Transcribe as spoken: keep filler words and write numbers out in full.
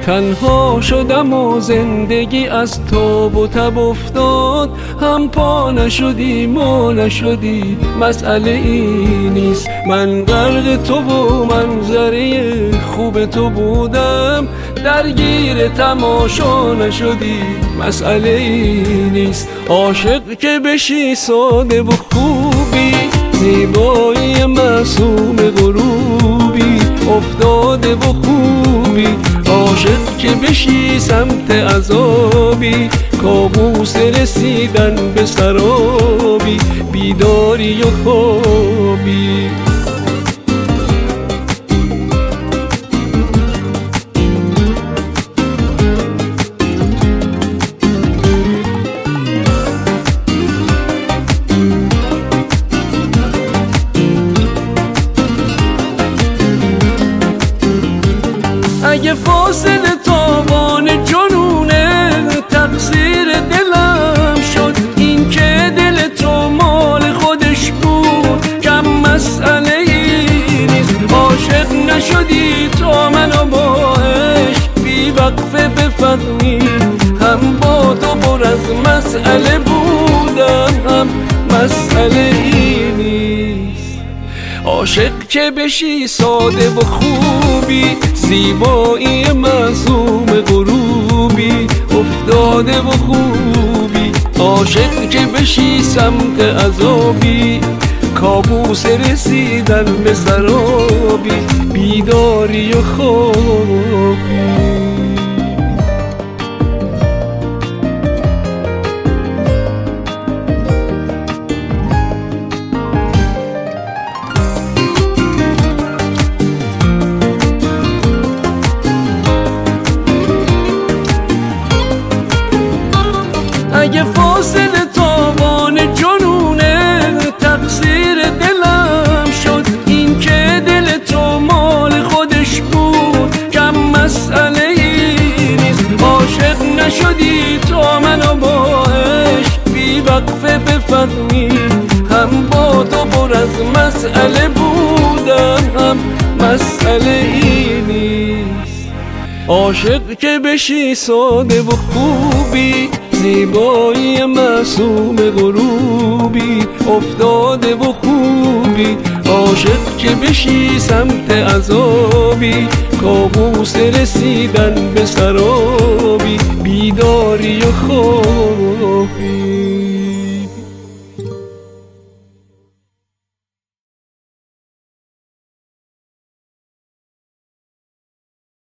تنها شدم و زندگی از تاب و تب افتاد، هم پا نشدی ما نشدی، مسئله ای نیست. من غرق تو و منظره خوب تو بودم، درگیر تماشا نشدی، مسئله ای نیست. عاشق که بشی ساده و خوبی، زیبایی معصوم غروبی، افتاده و خوبی. عاشق که بشی سمت عذابی، کابوس رسیدن به سرابی، بیداری و خوابی. اگه فاصله تاوان جنونه، تقصیر دلم شد این که دل تو مال خودش بود، کم مسئله ای نیست. عاشق نشدی تا منو با عشق بی وقفه بفهمی، هم با تو پر از مسئله بودم، هم مسئله ای نیست. عاشق که بشی ساده و خوبی، زیبایی معصوم غروبی، افتاده و خوبی. عاشق که بشی سمت عذابی، کابوس رسیدن به سرابی، بیداری و خوابی. اگه فاصله تاوان جنونه، تقصیر دلم شد این که دل تو مال خودش بود، کم مسئله ای نیست. عاشق نشدی تا منو با عشق بی وقفه بفهمی، هم با تو پر از مسئله بودم، هم مسئله ای نیست. عاشق که بشی ساده و خوبی، زیبایی معصوم غروبی، افتاده و خوبی. عاشق که بشی سمت عذابی، کابوس رسیدن به سرابی، بیداری و خوابی.